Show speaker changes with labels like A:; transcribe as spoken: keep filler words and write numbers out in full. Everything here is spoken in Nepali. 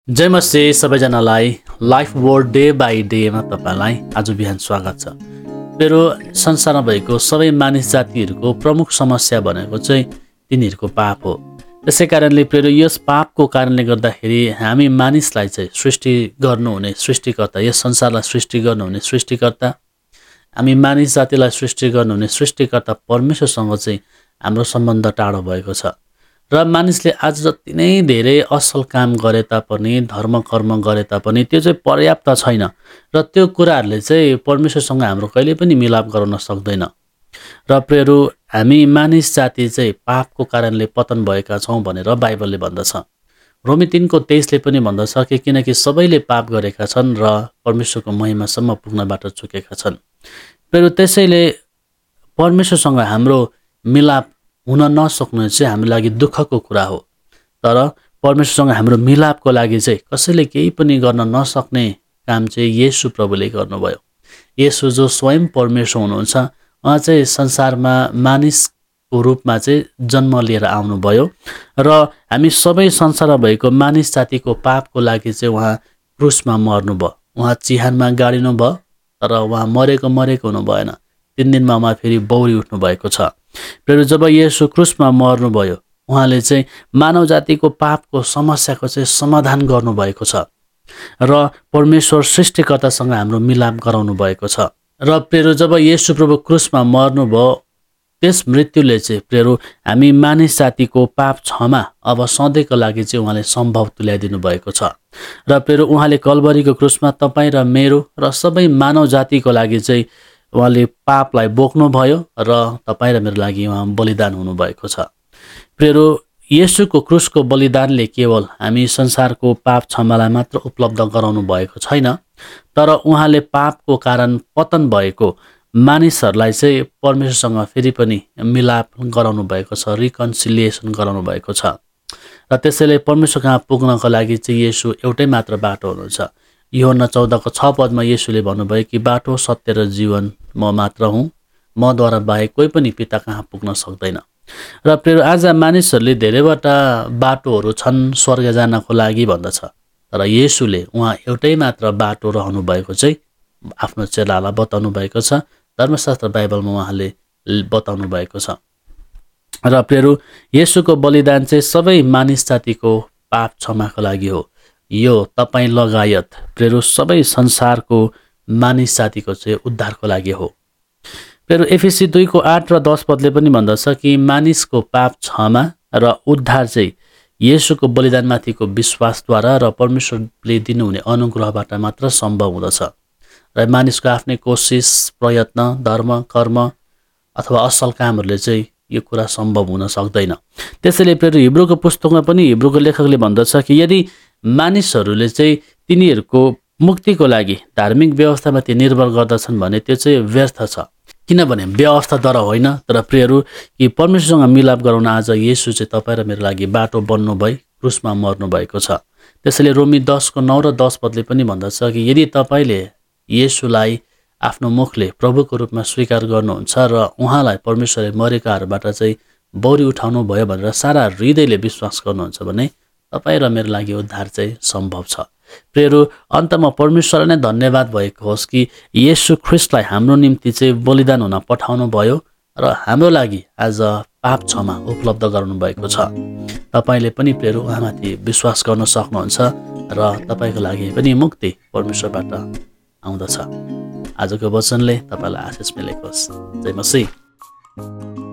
A: जय मसी सबैजनालाई लाइफ वर्ड डे बाई डेमा तपाईँलाई आज बिहान स्वागत छ। मेरो संसारमा भएको सबै मानिस जातिहरूको प्रमुख समस्या भनेको चाहिँ तिनीहरूको पाप हो। त्यसै कारणले प्रेरो यस पापको कारणले गर्दाखेरि हामी मानिसलाई चाहिँ सृष्टि गर्नुहुने सृष्टिकर्ता, यस संसारलाई सृष्टि गर्नुहुने सृष्टिकर्ता, हामी मानिस जातिलाई सृष्टि गर्नुहुने सृष्टिकर्ता परमेश्वरसँग चाहिँ हाम्रो सम्बन्ध टाढो भएको छ। र मानिसले आज जति नै धेरै असल काम गरे तापनि, धर्म कर्म गरे तापनि त्यो चाहिँ पर्याप्त छैन र त्यो कुराहरूले चाहिँ परमेश्वरसँग हाम्रो कहिले पनि मिलाप गराउन सक्दैन। र प्रियहरू, हामी मानिस जाति चाहिँ पापको कारणले पतन भएका छौँ भनेर बाइबलले भन्दछ। रोमी तीनको तेइसले पनि भन्दछ कि किनकि सबैले पाप गरेका छन् र परमेश्वरको महिमासम्म पुग्नबाट चुकेका छन्। प्रियहरू, त्यसैले परमेश्वरसँग हाम्रो मिलाप हुन नसक्नु चाहिँ हाम्रो लागि दुःखको कुरा हो। तर परमेश्वरसँग हाम्रो मिलापको लागि चाहिँ कसैले केही पनि गर्न नसक्ने काम चाहिँ येशू प्रभुले गर्नुभयो। येशू जो स्वयं परमेश्वर हुनुहुन्छ, उहाँ चाहिँ संसारमा मानिसको रूपमा चाहिँ जन्म लिएर आउनुभयो र हामी सबै संसारमा भएको मानिस जातिको पापको लागि चाहिँ उहाँ क्रुसमा मर्नुभयो, उहाँ चिहानमा गाडिनु भयो। तर उहाँ मरेको मरेको हुनु भएन, तिन दिनमा उहाँ फेरि बौरी उठ्नु भएको छ। फेरि जब येशू क्रुसमा मर्नुभयो, उहाँले चाहिँ मानव जातिको पापको समस्याको चाहिँ समाधान गर्नुभएको छ र परमेश्वर सृष्टिकर्तासँग हाम्रो मिलाप गराउनु भएको छ। र प्रेरो, जब येशू प्रभु क्रुसमा मर्नुभयो, त्यस मृत्युले चाहिँ प्रेरो हामी मानिस जातिको पाप क्षमा अब सधैँको लागि चाहिँ उहाँले सम्भव तुल्याइदिनु भएको छ। र प्रेरो, उहाँले कल्भरीको क्रुसमा तपाईँ र मेरो र सबै मानव जातिको लागि चाहिँ उहाँले पापलाई बोक्नुभयो र तपाईँ र मेरो लागि उहाँ बलिदान हुनुभएको छ। प्रेरो, येशूको क्रुसको बलिदानले केवल हामी संसारको पाप क्षमालाई मात्र उपलब्ध गराउनु भएको छैन, तर उहाँले पापको कारण पतन भएको मानिसहरूलाई चाहिँ परमेश्वरसँग फेरि पनि मिलाप गराउनु भएको छ, रिकन्सिलिएसन गराउनु भएको छ। र त्यसैले परमेश्वर कहाँ पुग्नको लागि चाहिँ येशू एउटै मात्र बाटो हुनुहुन्छ। यूहन्ना चौधको छ पदमा येशूले भन्नुभयो कि बाटो, सत्य र जीवन म मात्र हुँ, मद्वारा बाहेक कोही पनि पिता कहाँ पुग्न सक्दैन। र प्रिय, आज मानिसहरूले धेरैवटा बाटोहरू छन् स्वर्ग जानको लागि भन्दछ, तर येशूले उहाँ एउटै मात्र बाटो रहनु भएको चाहिँ आफ्नो चेलालाई बताउनु भएको छ। धर्मशास्त्र बाइबलमा उहाँले बताउनु भएको छ। र प्रिय, येशूको बलिदान चाहिँ सबै मानिस जातिको पाप क्षमाको लागि हो। यो तपाईँ लगायत प्रेरो सबै संसारको मानिस जातिको चाहिँ उद्धारको लागि हो। प्रेरो, एफएसी दुईको आठ र दस पदले पनि भन्दछ कि मानिसको पाप क्षमा र उद्धार चाहिँ येशूको बलिदानमाथिको विश्वासद्वारा र परमेश्वरले दिनुहुने अनुग्रहबाट मात्र सम्भव हुँदछ। र मानिसको आफ्नै कोसिस, प्रयत्न, धर्म कर्म अथवा असल कामहरूले चाहिँ यो कुरा सम्भव हुन सक्दैन। त्यसैले प्रेरो, हिब्रूको पुस्तकमा पनि हिब्रूको लेखकले भन्दछ कि यदि मानिसहरूले चाहिँ तिनीहरूको मुक्तिको लागि धार्मिक व्यवस्थामाथि निर्भर गर्दछन् भने त्यो चाहिँ व्यर्थ छ। किनभने व्यवस्थाद्वारा होइन, तर प्रियहरू, कि परमेश्वरसँग मिलाप गराउन आज येशू चाहिँ तपाईँ र मेरो लागि बाटो बन्नु भई क्रुसमा मर्नु भएको छ। त्यसैले रोमी दसको नौ र दस पदले पनि भन्दछ कि यदि तपाईँले येशूलाई आफ्नो मुखले प्रभुको रूपमा स्वीकार गर्नुहुन्छ र उहाँलाई परमेश्वरले मरेकाहरूबाट चाहिँ बौरी उठाउनु भयो भनेर सारा हृदयले विश्वास गर्नुहुन्छ भने तपाईँ र मेरो लागि उद्धार चाहिँ सम्भव छ। प्रियहरू, अन्तमा परमेश्वरलाई नै धन्यवाद भएको होस् कि येशू ख्रिस्टलाई हाम्रो निम्ति चाहिँ बलिदान हुन पठाउनु भयो र हाम्रो लागि आज पाप क्षमा उपलब्ध गराउनु भएको छ। तपाईँले पनि प्रियहरू उहाँमाथि विश्वास गर्न सक्नुहुन्छ र तपाईँको लागि पनि मुक्ति परमेश्वरबाट आउँदछ। आजको वचनले तपाईँलाई आशिष मिलेको होस्। जय मसीह।